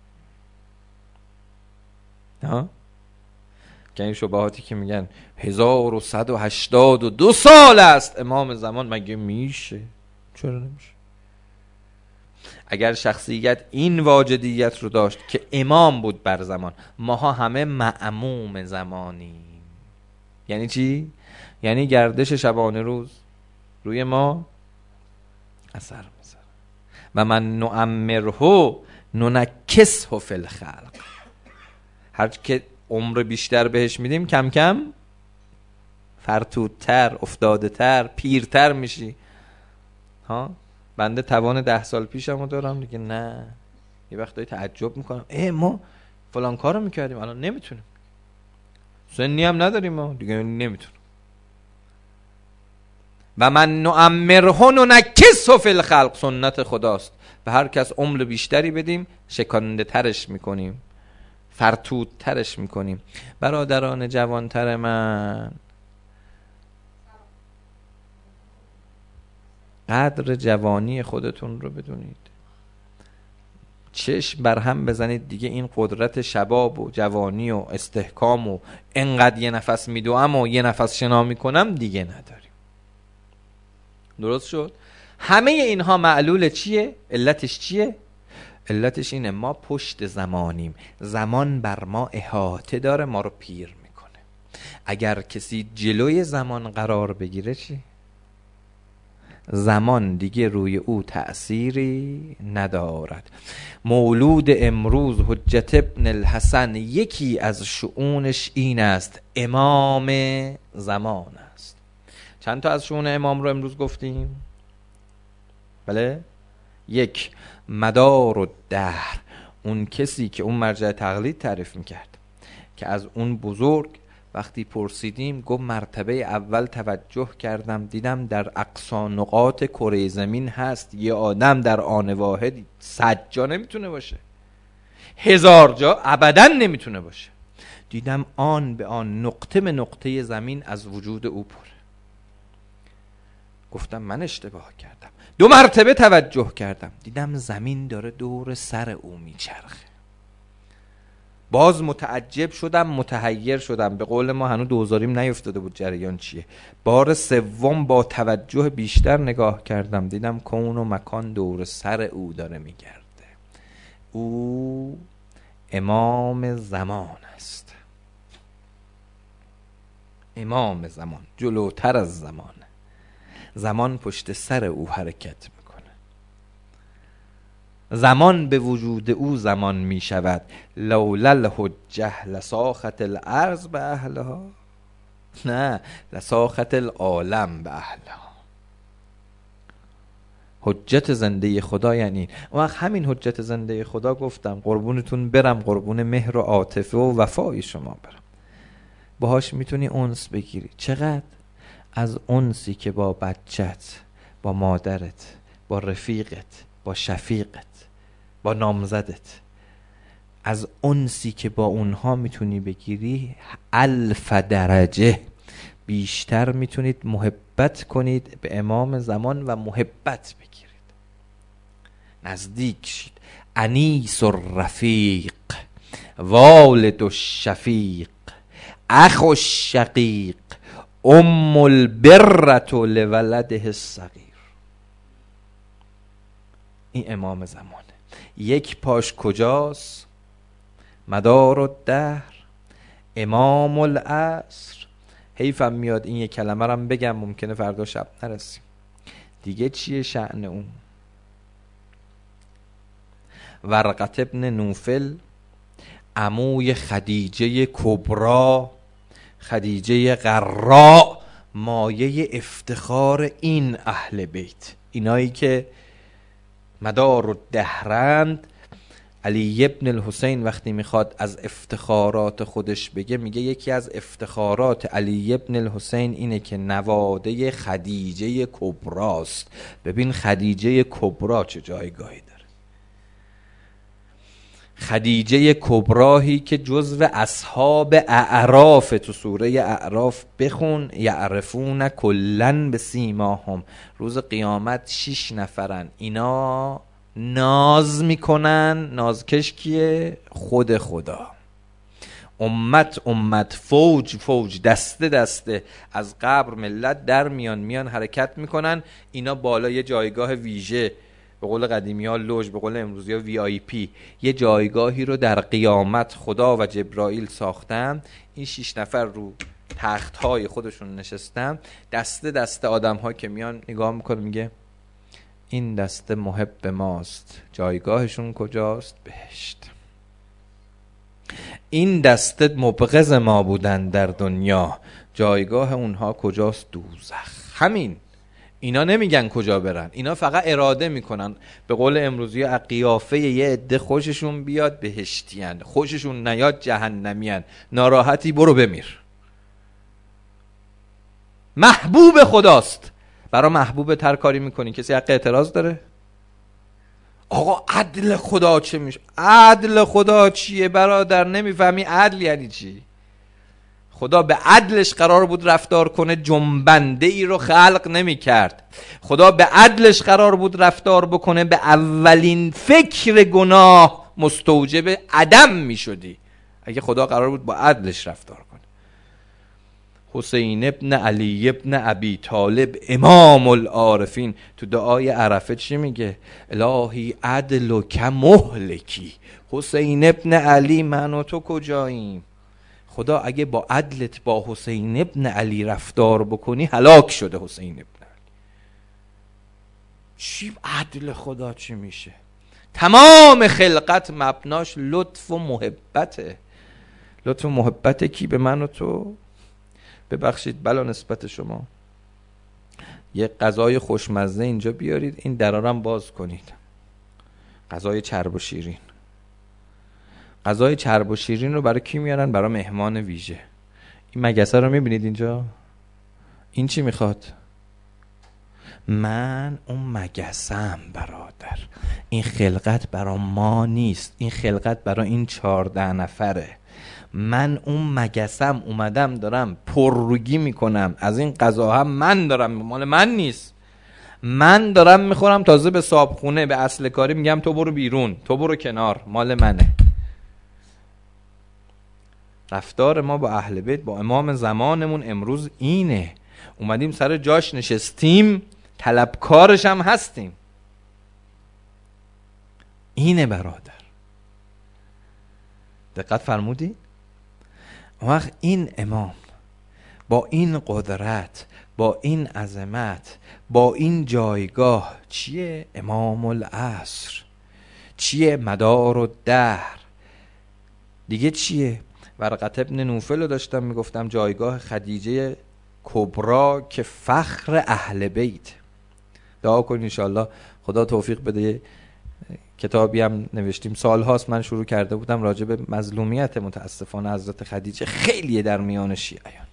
ها؟ که این شبهاتی که میگن هزار و صد و هشتاد و دو سال است امام زمان، مگه میشه؟ چرا نمیشه؟ اگر شخصیت این واجدیت رو داشت که امام بود بر زمان، ماها همه معموم زمانیم. یعنی چی؟ یعنی گردش شبانه روز روی ما اثر میذاره. و من نعمره ننکسه فی الخلق. هر که عمر بیشتر بهش میدیم کم کم فرتودتر، افتاده-تر، پیرتر میشی. ها؟ بنده توان ده سال پیشمو دارم دیگه. نه، یه وقتایی تعجب میکنم اه ما فلان کارو میکردیم الان نمیتونیم. سنی هم نداریم ما دیگه، نمیتونیم. و من نعمره ننکسه فی الخلق، سنت خداست. به هر کس عمر بیشتری بدیم شکانده ترش میکنیم، فرتودترش میکنیم. برادران جوانتر من، قدر جوانی خودتون رو بدونید. چشم بر هم بزنید دیگه این قدرت شباب و جوانی و استحکام و انقدر یه نفس میدوام و یه نفس شنا میکنم دیگه نداریم. درست شد؟ همه اینها معلول چیه؟ علتش چیه؟ علتش اینه ما پشت زمانیم. زمان بر ما احاطه داره، ما رو پیر میکنه. اگر کسی جلوی زمان قرار بگیره چی؟ زمان دیگه روی او تأثیری ندارد. مولود امروز حجت ابن الحسن یکی از شؤونش این است، امام زمان است. چند تا از شؤون امام رو امروز گفتیم؟ بله؟ یک، مدار و دهر، اون کسی که اون مرجع تقلید تعریف میکرد که از اون بزرگ وقتی پرسیدیم گفت مرتبه اول توجه کردم دیدم در اقصا نقاط کره زمین هست. یه آدم در آن واحد صد جا نمیتونه باشه، هزار جا ابدا نمیتونه باشه. دیدم آن به آن، نقطه به نقطه زمین از وجود او پر. گفتم من اشتباه کردم. دو مرتبه توجه کردم دیدم زمین داره دور سر او میچرخه. باز متعجب شدم، متحیر شدم. به قول ما هنوز دوزاریم نیفتاده بود جریان چیه. بار سوم با توجه بیشتر نگاه کردم دیدم کون و مکان دور سر او داره میگرده. او امام زمان است. امام زمان جلوتر از زمان. زمان پشت سر او حرکت میکنه. زمان به وجود او زمان میشود. لولا الحجه لساخت الارض به اهلها، نه لساخت العالم به اهلها. حجت زنده خدا یعنی اون وقت همین حجت زنده خدا گفتم قربونتون برم، قربون مهر و عاطفه و وفای شما برم. باهاش میتونی انس بگیری. چقدر؟ از انسی که با بچت، با مادرت، با رفیقت، با شفیقت، با نامزدت، از انسی که با اونها میتونی بگیری الف درجه بیشتر میتونید محبت نسبت کنید به امام زمان و محبت بگیرید، نزدیک شید. انیس الرفیق، والد الشفیق، اخو الشقیق، ام البرة لولده الصغیر. این امام زمانه. یک پاش کجاست؟ مدار الدهر، امام العصر. حیفم میاد این یک کلمه رو بگم، ممکنه فردا شب نرسیم. دیگه چیه شأن اون؟ ورقت ابن نوفل، عموی خدیجه کبرا، خدیجه غراء، مایه افتخار این اهل بیت، اینایی که مدار الدهرند. علی ابن الحسین وقتی میخواد از افتخارات خودش بگه، میگه یکی از افتخارات علی ابن الحسین اینه که نواده خدیجه کبراست. ببین خدیجه کبرا چه جایگاهی داره. خدیجه کبراهی که جزو اصحاب اعراف، تو سوره اعراف بخون، یعرفون کلن به سیماهم. روز قیامت شش نفرن، اینا ناز میکنن. نازکش کیه؟ خود خدا. امت امت، فوج فوج، دسته دسته از قبر ملت در میان میان حرکت میکنن. اینا بالا یه جایگاه ویژه، به قول قدیمی ها لوژ، به قول امروزی ها وی آی پی، یه جایگاهی رو در قیامت خدا و جبرائیل ساختن. این شش نفر رو تخت های خودشون نشستن، دسته دسته آدم ها که میان نگاه میکنه، میگه این دسته محب ماست، جایگاهشون کجاست؟ بهشت. این دسته مبغض ما بودن در دنیا، جایگاه اونها کجاست؟ دوزخ. همین. اینا نمیگن کجا برن، اینا فقط اراده میکنن. به قول امروزی ها قیافه یه عده خوششون بیاد بهشتیان، خوششون نیاد جهنمیان. ناراحتی برو بمیر. محبوب خداست، برای محبوب تر کاری میکنی. کسی حق اعتراض داره؟ آقا عدل خدا چه میشه؟ عدل خدا چیه برادر؟ نمیفهمی عدل یعنی چی؟ خدا به عدلش قرار بود رفتار کنه، جنبنده ای رو خلق نمی کرد. خدا به عدلش قرار بود رفتار بکنه، به اولین فکر گناه مستوجب عدم می شدی اگه خدا قرار بود با عدلش رفتار کنه. حسین ابن علی ابن ابی طالب، امام العارفین، تو دعای عرفه چی میگه؟ الهی عدل و کمهلکی. حسین ابن علی، من و تو کجاییم؟ خدا اگه با عدلت با حسین ابن علی رفتار بکنی هلاک شده حسین ابن علی. چی عدل خدا چی میشه؟ تمام خلقت مبناش لطف و محبته. لطف و محبت کی؟ به من و تو. ببخشید بلا نسبت شما. یه غذای خوشمزه اینجا بیارید، این درارم باز کنید. غذای چرب و شیرین. غذای چرب و شیرین رو برای کی میارن؟ برای مهمان ویژه. این مگسه رو میبینید اینجا؟ این چی میخواد؟ من اون مگسم برادر. این خلقت برای ما نیست، این خلقت برای این چهارده نفره. من اون مگسم اومدم دارم پرروگی میکنم از این غذاها، من دارم، مال من نیست. من دارم میخورم، تازه به صابخونه به اصل کاری میگم تو برو بیرون، تو برو کنار، مال منه. رفتار ما با اهل بیت، با امام زمانمون امروز اینه. اومدیم سر جاش نشستیم، طلبکارش هم هستیم. اینه برادر. دقت فرمودی؟ وقت این امام با این قدرت، با این عظمت، با این جایگاه چیه؟ امام العصر. چیه؟ مدار الدهر. دیگه چیه؟ ورقت ابن نوفل رو داشتم میگفتم، جایگاه خدیجه کبرا که فخر اهل بیت. دعا کنین انشاءالله خدا توفیق بده. کتابی هم نوشتیم، سال هاست من شروع کرده بودم راجع به مظلومیت متاسفانه حضرت خدیجه، خیلیه در میان شیعیان.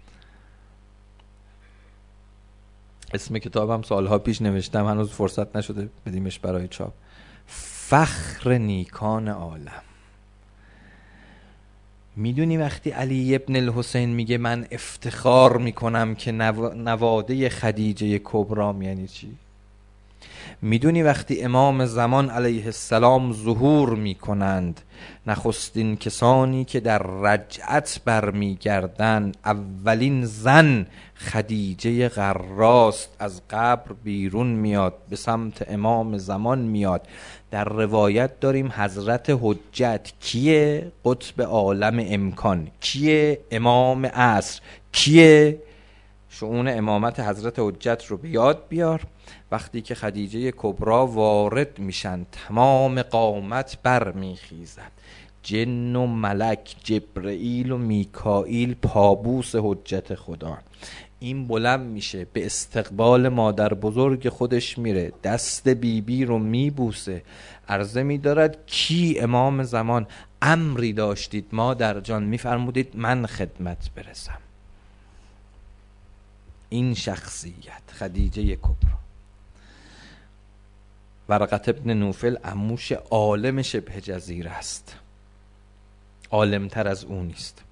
اسم کتابم سالها پیش نوشتم، هنوز فرصت نشده بدیمش برای چاپ. فخر نیکان عالم. میدونی وقتی علی ابن الحسین میگه من افتخار میکنم که نو... نواده خدیجه کبرا، یعنی چی؟ میدونی وقتی امام زمان علیه السلام ظهور میکنند نخستین کسانی که در رجعت برمیگردند اولین زن خدیجه غراست از قبر بیرون میاد، به سمت امام زمان میاد. در روایت داریم حضرت حجت کیه؟ قطب عالم امکان کیه؟ امام عصر کیه؟ شؤون امامت حضرت حجت رو به یاد بیار. وقتی که خدیجه کبرا وارد میشن تمام قامت بر میخیزد، جن و ملک، جبرئیل و میکائیل پابوس حجت خدا. این بلند میشه به استقبال مادر بزرگ خودش میره، دست بیبی بی رو میبوسه، عرضه میدارد کی امام زمان امری داشتید مادر جان؟ میفرمودید من خدمت برسم. این شخصیت خدیجه کبرا. ورقت ابن نوفل عموش عالم شبه جزیره است، عالمتر از اون نیست.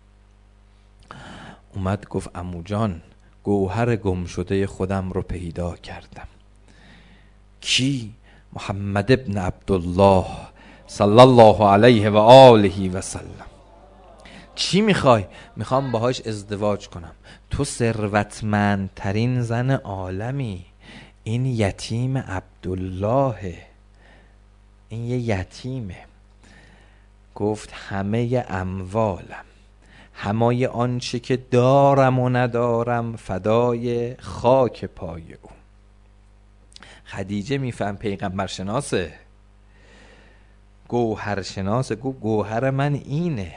اومد گفت عمو جان گوهر گم شده خودم رو پیدا کردم. کی؟ محمد ابن عبدالله صلی الله علیه و آله و سلم. چی میخوای؟ میخوام باهاش ازدواج کنم. تو ثروتمندترین زن عالمی، این یتیم عبدالله، این یه یتیمه. گفت همه اموالم، همه آنچه که دارم و ندارم فدای خاک پای او. خدیجه میفهم پیغمبر شناسه، گوهر شناسه. گفت گوهر من اینه.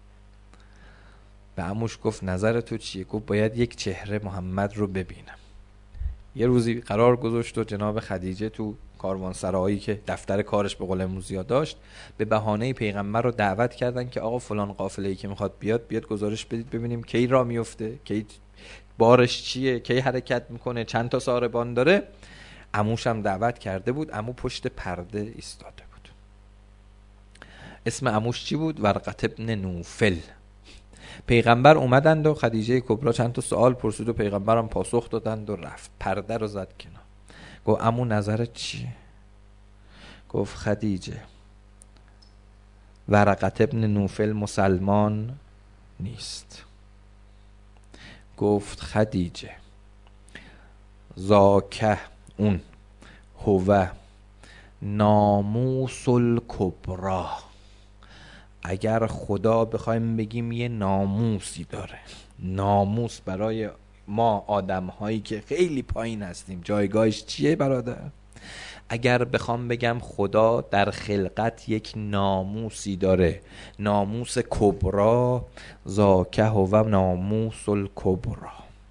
به عموش گفت نظر تو چیه؟ گفت باید یک چهره محمد رو ببینم. یه روزی قرار گذاشت و جناب خدیجه تو کاروانسرایی که دفتر کارش به قول موزیا داشت به بهانه پیغمبر رو دعوت کردن که آقا فلان قافله‌ای که میخواد بیاد بیاد گزارش بدید ببینیم کی راه میفته، کی بارش چیه، کی حرکت میکنه، چند تا ساربان داره. عموش هم دعوت کرده بود. عمو پشت پرده ایستاده بود. اسم عموش چی بود؟ ورقت ابن نوفل. پیغمبر اومدند و خدیجه کبرا چند تا سوال پرسید و پیغمبرم پاسخ دادند و رفت. پرده رو زد کنار. گفت عمو نظرت چیه؟ گفت خدیجه ورقت ابن نوفل مسلمان نیست. گفت خدیجه زاکه اون هو ناموس الکبرا. اگر خدا بخوایم بگیم یه ناموسی داره، ناموس برای ما آدم هایی که خیلی پایین هستیم جایگاهش چیه برادر؟ اگر بخوام بگم خدا در خلقت یک ناموسی داره، ناموس کبرا، زاکه هو ناموس الکبرا.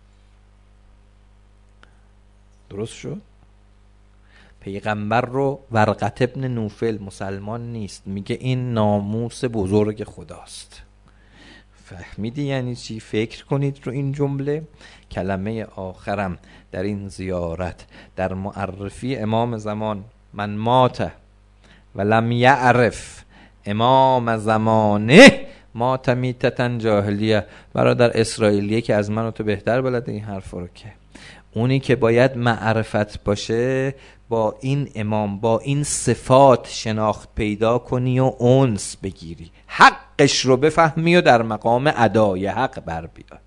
درست شد؟ پیغمبر رو ورقت ابن نوفل مسلمان نیست، میگه این ناموس بزرگ خداست. فهمیدی یعنی چی؟ فکر کنید رو این جمله. کلمه آخرم در این زیارت در معرفی امام زمان، من مات و لم یعرف امام زمانه مات میتتن جاهلیه. برادر اسرائیلیه که از من و تو بهتر بلده این حرف رو، که اونی که باید معرفت باشه با این امام، با این صفات شناخت پیدا کنی و انس بگیری، حقش رو بفهمی و در مقام ادای حق بر بیای.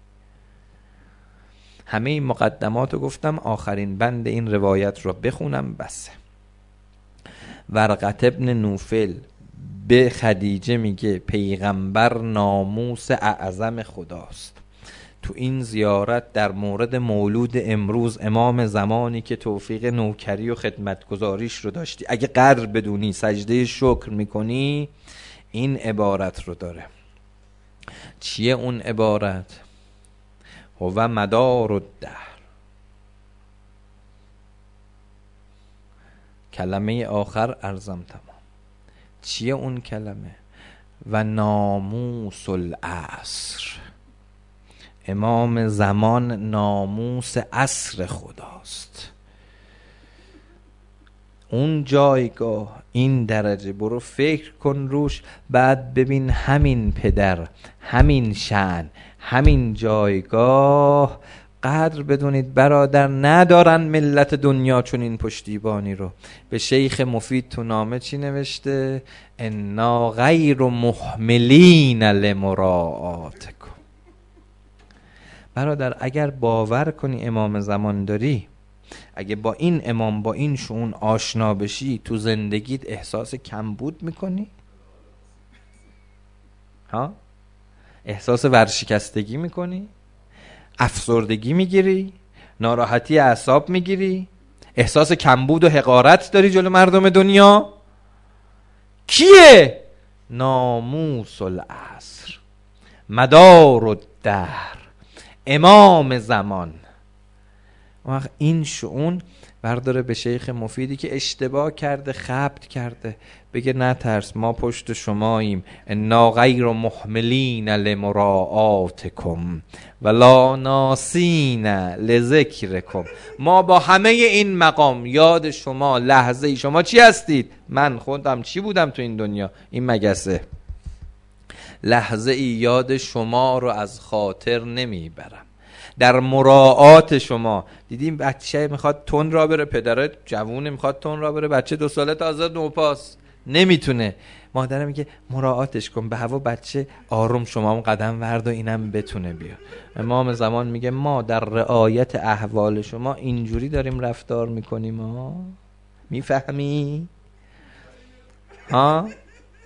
همه این مقدمات رو گفتم، آخرین بند این روایت رو بخونم بسه. ورقت ابن نوفل به خدیجه میگه پیغمبر ناموس اعظم خداست. تو این زیارت در مورد مولود امروز امام زمانی که توفیق نوکری و خدمتگزاریش رو داشتی، اگه قدر بدونی سجده شکر میکنی، این عبارت رو داره. چیه اون عبارت؟ هو مدار الدهر. کلمه آخر ارزم تمام. چیه اون کلمه؟ و ناموس العصر. امام زمان ناموس عصر خداست. اون جایگاه، این درجه، برو فکر کن روش، بعد ببین همین پدر، همین شأن، همین جایگاه. قدر بدونید برادر، ندارن ملت دنیا چون این پشتیبانی رو. به شیخ مفید تو نامه چی نوشته؟ انا غیر محملین لمراعاتکم. برادر اگر باور کنی امام زمان داری، اگه با این امام، با این شؤون آشنا بشی، تو زندگیت احساس کمبود میکنی؟ ها؟ احساس ورشکستگی میکنی؟ افسردگی میگیری؟ ناراحتی اعصاب میگیری؟ احساس کمبود و حقارت داری جلو مردم دنیا؟ کیه؟ ناموس العصر، مدار الدهر، امام زمان. وقت این شؤون برداره به شیخ مفیدی که اشتباه کرده، خبت کرده، بگه نه ترس، ما پشت شماییم. انا غیر محملین لمراعاتکم ولا ناسین لذکرکم. ما با همه این مقام یاد شما، لحظه ای شما چی هستید؟ من خودم چی بودم تو این دنیا؟ این مگسه. لحظه ای یاد شما رو از خاطر نمیبرم. در مراعات شما دیدیم بچه میخواد تون را بره، پدر جوونه میخواد تون را بره، بچه دو ساله تازه نوپاس نمیتونه، مادرم میگه مراعاتش کن، به هوا بچه آروم، شما هم قدم ورد و اینم بتونه بیا. امام زمان میگه ما در رعایت احوال شما اینجوری داریم رفتار میکنیم. ها میفهمی؟ ها؟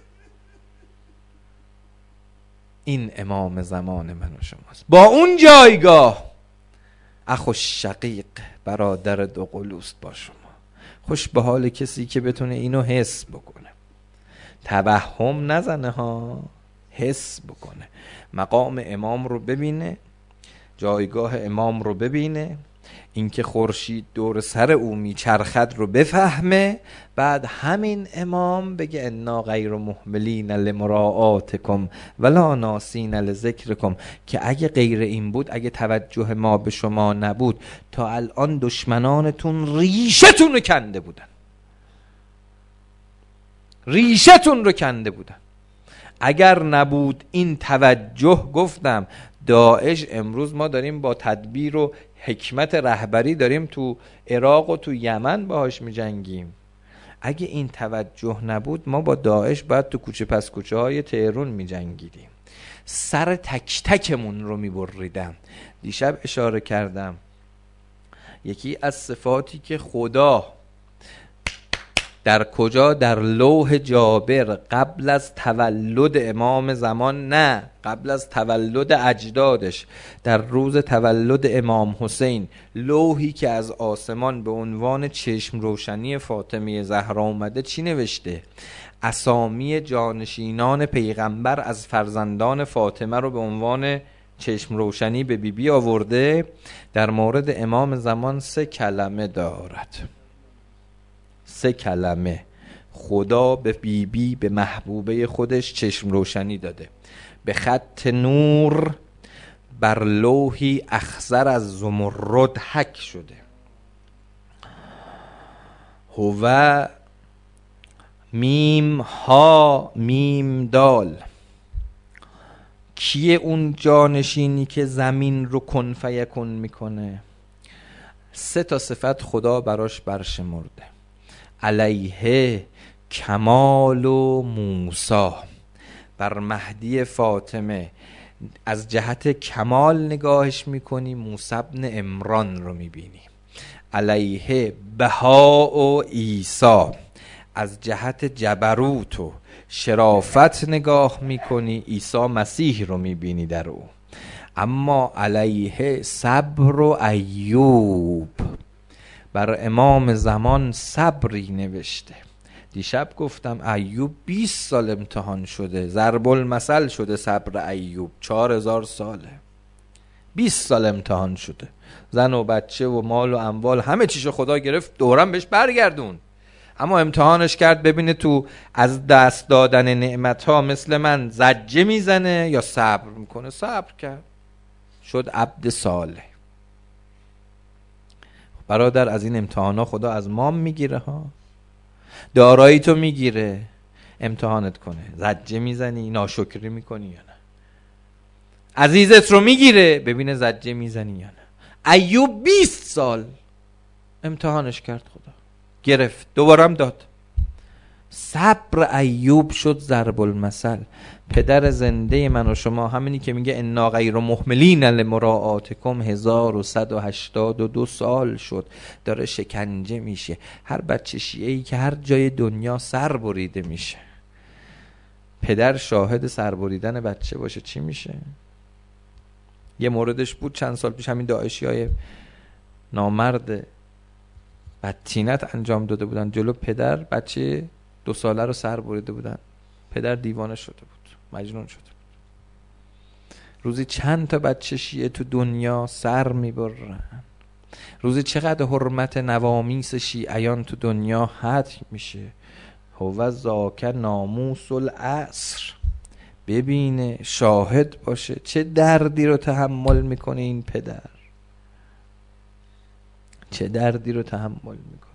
این امام زمان من و شماست، با اون جایگاه. اخو شقیق، برادر دو قلوست با شما. خوش به حال کسی که بتونه اینو حس بکنه، توهم نزنه ها، حس بکنه، مقام امام رو ببینه، جایگاه امام رو ببینه، اینکه خورشید دور سر او میچرخد رو بفهمه. بعد همین امام بگه انا غیر محملین لمراعاتکم ولا ناسین لذکرکم، که اگه غیر این بود، اگه توجه ما به شما نبود، تا الان دشمنانتون ریشتون رو کنده بودن، ریشتون رو کنده بودن. اگر نبود این توجه، گفتم داعش امروز ما داریم با تدبیر و حکمت رهبری داریم تو عراق و تو یمن باهاش می جنگیم. اگه این توجه نبود، ما با داعش باید تو کوچه پس کوچه های تهران می جنگیدیم، سر تک تکمون رو می بریدم. دیشب اشاره کردم یکی از صفاتی که خدا در کجا؟ در لوح جابر، قبل از تولد امام زمان، نه قبل از تولد اجدادش، در روز تولد امام حسین، لوحی که از آسمان به عنوان چشم روشنی فاطمه زهرا اومده، چی نوشته؟ اسامی جانشینان پیغمبر از فرزندان فاطمه رو به عنوان چشم روشنی به بیبی بی آورده. در مورد امام زمان سه کلمه دارد، سه کلمه. خدا به بیبی بی، به محبوبه خودش چشم روشنی داده، به خط نور بر لوحی اخضر از زمرد حک شده. هو میم ها میم دال. کیه اون جانشینی که زمین رو کن فیکون میکنه؟ سه تا صفت خدا براش برشمرده. علیه کمال و موسی، بر مهدی فاطمه از جهت کمال نگاهش میکنی، موسی ابن عمران رو میبینی. علیه بها و عیسی، از جهت جبروت و شرافت نگاه میکنی، عیسی مسیح رو میبینی در او. اما علیه صبر و ایوب، بر امام زمان صبری نوشته. دیشب گفتم ایوب بیست سال امتحان شده، ضرب المثل شده صبر ایوب، چهار هزار ساله، بیست سال امتحان شده، زن و بچه و مال و اموال همه چیشو خدا گرفت، دورم بهش برگردون، اما امتحانش کرد ببینه تو از دست دادن نعمت ها مثل من زجه میزنه یا صبر میکنه. صبر کرد، شد عبد صالح. برادر از این امتحانا خدا از ما میگیره ها. دارایی تو میگیره امتحانت کنه، زجه میزنی ناشکری میکنی یا نه. عزیزت رو میگیره ببینه زجه میزنی یا نه. ایوب بیست سال امتحانش کرد، خدا گرفت، دوبارم داد. صبر ایوب شد ضرب المثل. پدر زنده من و شما، همینی که میگه انا غیر مهملین لمراعاتکم، هزار و صد و هشتاد و دو سال شد داره شکنجه میشه. هر بچه شیعه‌ای که هر جای دنیا سر بریده میشه، پدر شاهد سر بریدن بچه باشه چی میشه؟ یه موردش بود چند سال پیش، همین داعشی های نامرد بدتینت انجام داده بودن جلو پدر، بچه دو ساله رو سر بریده بودن. پدر دیوانه شده بود، مجنون شده بود. روزی چند تا بچه شیعه تو دنیا سر میبرن؟ روزی چقدر حرمت نوامیس شیعیان تو دنیا حتم میشه؟ هو ذاک ناموس العصر. ببینه، شاهد باشه چه دردی رو تحمل میکنه این پدر، چه دردی رو تحمل میکنه.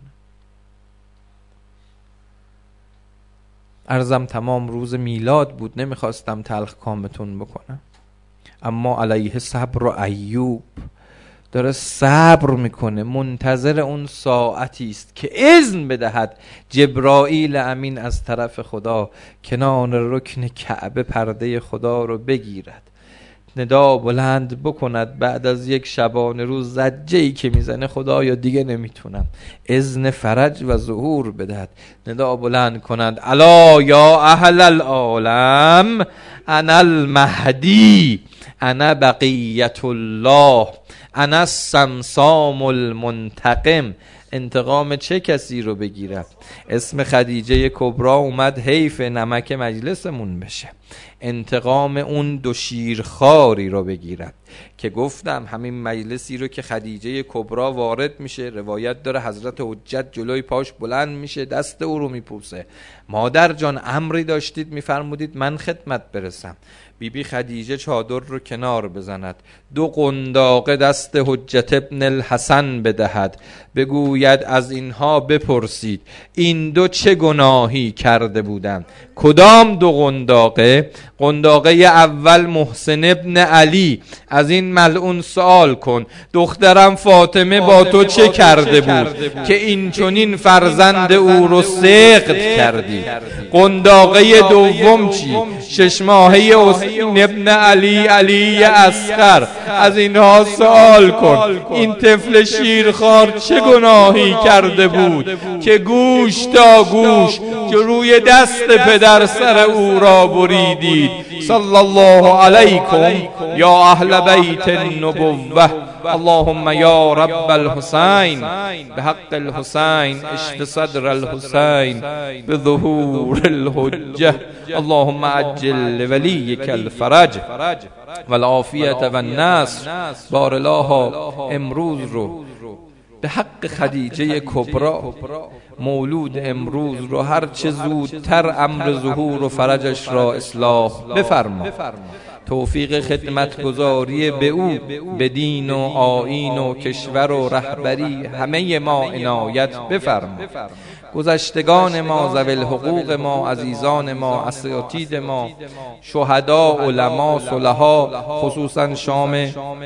عرضم تمام روز میلاد بود، نمیخواستم تلخ کامتون بکنم، اما علیه صبر و ایوب داره صبر میکنه، منتظر اون ساعتی است که اذن بدهد جبرائیل امین از طرف خدا کنار رکن کعبه پرده خدا رو بگیرد، ندا بلند بکند بعد از یک شبانه روز زجه‌ای که میزنه خدایا دیگه نمیتونم، اذن فرج و ظهور بدهد، ندا بلند کند الا یا اهل العالم انا المهدی انا بقیت الله انا السمسام المنتقم. انتقام چه کسی رو بگیرم؟ اسم خدیجه کبرا اومد حیف نمک مجلسمون بشه. انتقام اون دو شیرخواری رو بگیرد که گفتم همین مجلسی رو که خدیجه کبرا وارد میشه، روایت داره حضرت حجت جلوی پاش بلند میشه، دست او رو میپوسه. مادر جان امری داشتید میفرمودید من خدمت برسم. بی بی خدیجه چادر رو کنار بزند، دو قنداقه دست حجت ابن الحسن بدهد، بگوید از اینها بپرسید این دو چه گناهی کرده بودند. کدام دو قنداقه؟ قنداقه اول محسن ابن علی، از این ملعون سوال کن دخترم فاطمه با تو چه کرده بود که این چنین فرزند او رو سقط کردی؟ قنداقه دوم چی؟ شش ماهه حسین ابن علی علی اصغر، از اینها سوال کن این طفل شیرخوار چه گناهی کرده بود که گوش تا گوش که روی دست پدر سر او را بریدید. صلی الله علیکم یا اهل بیت النبوه، اللهم یا رب الحسین بحق الحسین اشف صدر الحسین بظهور الحجه، اللهم عجل ولیک الفرج والعافیت و النصر. بار الله امروز رو به حق خدیجه کبرا مولود امروز رو هر چه زودتر امر ظهور و فرجش را اصلاح بفرما. توفیق خدمتگزاری به او به دین و آیین و کشور و رهبری همه ما عنایت بفرما. گذشتگان ما، ذوی الحقوق ما، عزیزان ما، اساتید ما، شهدا، علما، صلحا، خصوصا شام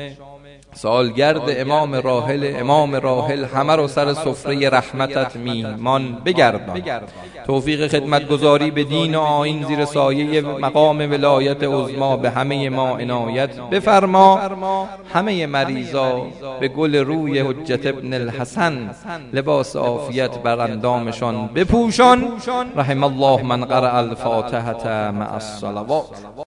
سالگرد امام راحل امام راحل همه رو سر سفره رحمتت میهمان بگردان. توفیق خدمتگزاری به دین و آیین زیر سایه مقام ولایت عظما به همه ما عنایت بفرما. همه مریضا به گل روی حجت ابن الحسن لباس عافیت بر اندامشان بپوشان. رحم الله من قرأ الفاتحه مع الصلوات.